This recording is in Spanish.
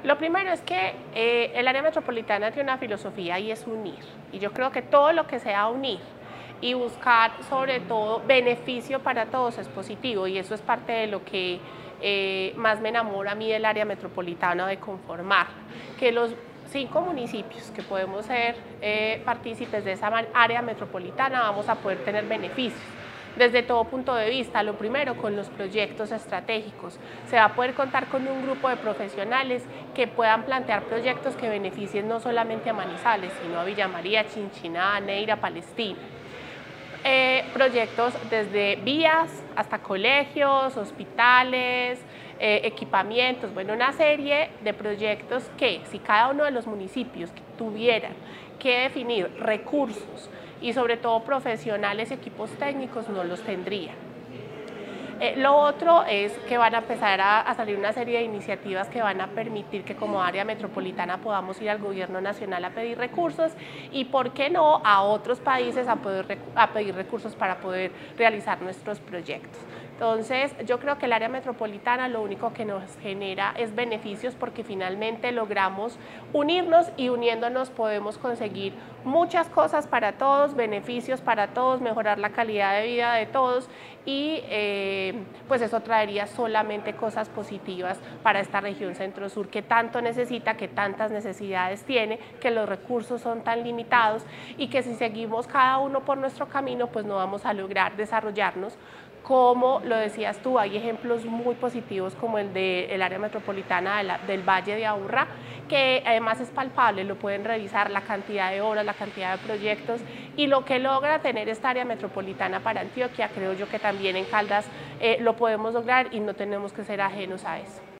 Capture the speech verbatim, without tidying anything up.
Lo primero es que eh, el área metropolitana tiene una filosofía y es unir. Y yo creo que todo lo que sea unir y buscar sobre todo beneficio para todos es positivo, y eso es parte de lo que eh, más me enamora a mí del área metropolitana, de conformar, que los cinco municipios que podemos ser eh, partícipes de esa área metropolitana vamos a poder tener beneficios desde todo punto de vista. Lo primero, con los proyectos estratégicos. Se va a poder contar con un grupo de profesionales que puedan plantear proyectos que beneficien no solamente a Manizales, sino a Villa María, Chinchiná, Neira, Palestina. Eh, proyectos desde vías hasta colegios, hospitales, eh, equipamientos, bueno, una serie de proyectos que, si cada uno de los municipios tuvieran que definir recursos y sobre todo profesionales y equipos técnicos, no los tendría. Eh, lo otro es que van a empezar a, a salir una serie de iniciativas que van a permitir que como área metropolitana podamos ir al gobierno nacional a pedir recursos y, ¿por qué no?, a otros países a, poder, a pedir recursos para poder realizar nuestros proyectos. Entonces, yo creo que el área metropolitana lo único que nos genera es beneficios, porque finalmente logramos unirnos y uniéndonos podemos conseguir muchas cosas para todos, beneficios para todos, mejorar la calidad de vida de todos y eh, pues eso traería solamente cosas positivas para esta región centro-sur que tanto necesita, que tantas necesidades tiene, que los recursos son tan limitados y que si seguimos cada uno por nuestro camino pues no vamos a lograr desarrollarnos. Como lo decías tú, hay ejemplos muy positivos como el del área metropolitana de la, del Valle de Aburrá, que además es palpable, lo pueden revisar, la cantidad de obras, la cantidad de proyectos y lo que logra tener esta área metropolitana para Antioquia. Creo yo que también en Caldas eh, lo podemos lograr y no tenemos que ser ajenos a eso.